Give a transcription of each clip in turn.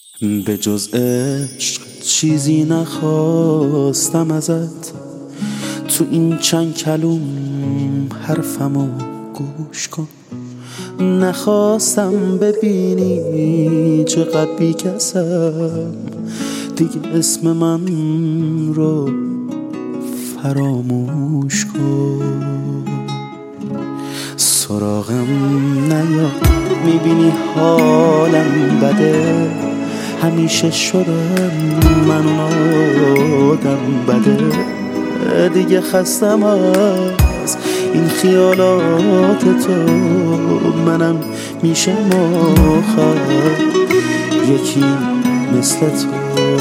به جز عشق چیزی نخواستم ازت، تو این چند کلوم حرفمو گوش کن. نخواستم ببینی چقدر بی‌کسم، دیگه اسم من رو فراموش کن. سراغم نیا، میبینی حالم بده، همیشه شدم من اون آدم بده. دیگه خستم از این خیالات تو، منم میشه آخر یکی مثل تو.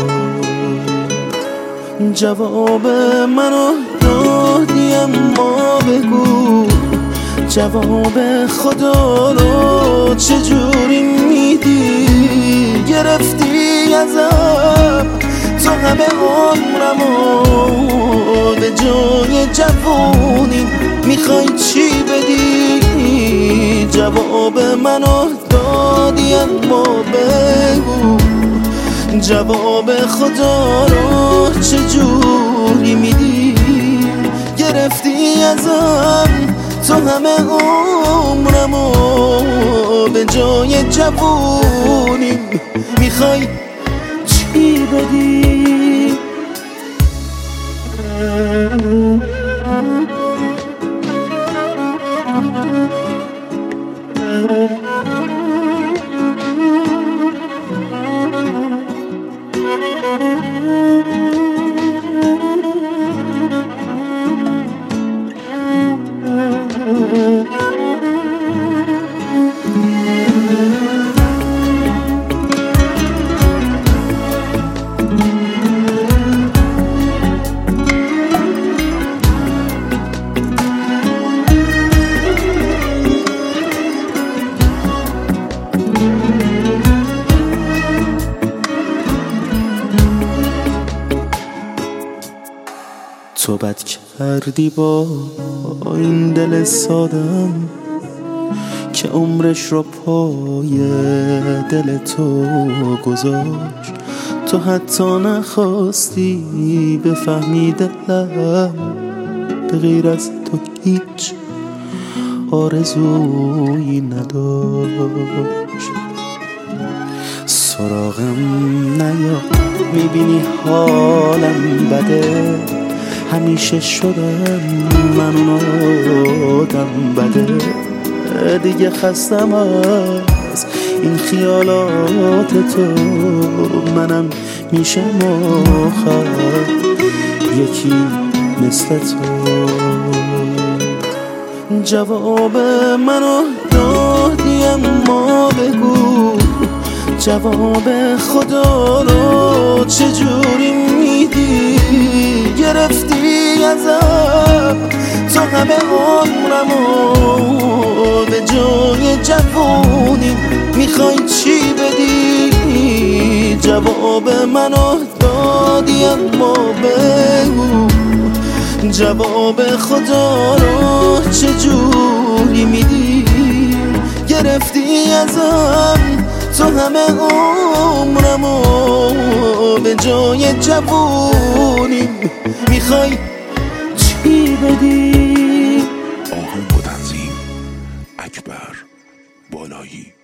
جواب منو دادی اما بگو جواب خدا رو چجوری میدی؟ گرفتی ازم تو همه عمرمو، به جای جوونی میخوای چی بدی؟ جواب منو دادی اما بگو جواب خدا رو چجوری میدی؟ گرفتی ازم تو همه عمرمو، به جای جوونی میخوای چی بدی؟ تو بد کردی با این دل سادم که عمرش رو پای دل تو گذاشت. تو حتی نخواستی بفهمی دلم به غیر از تو هیچ آرزویی نداشت. سراغم نیا، میبینی حالم بده، همیشه شدم من اون آدم بده. دیگه خستم از این خیالات تو، منم میشم آخر یکی مثل تو. جواب منو دادی اما بگو جواب خدا رو چجوری میدی؟ گرفتی ازم تو همه عمرمو، به جای جوونی میخوای چی بدی؟ جواب منو دادی اما بگو جواب خدا رو چجوری میدی؟ گرفتی ازم تو همه عمرمو، به جای جوونی میخوای چی بدی؟ آهنگ و تنظیم اکبر بالایی.